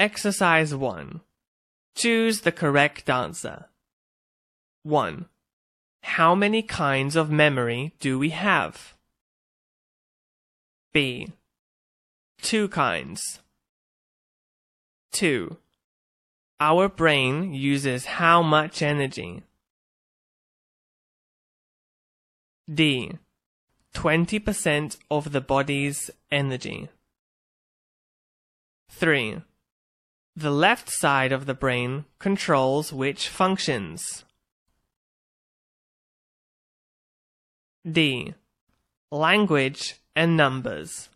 Exercise 1. Choose the correct answer. 1. How many kinds of memory do we have? B. 2 kinds. 2. Our brain uses how much energy? D. 20% of the body's energy. 3. The left side of the brain controls which functions? D. Language and numbers.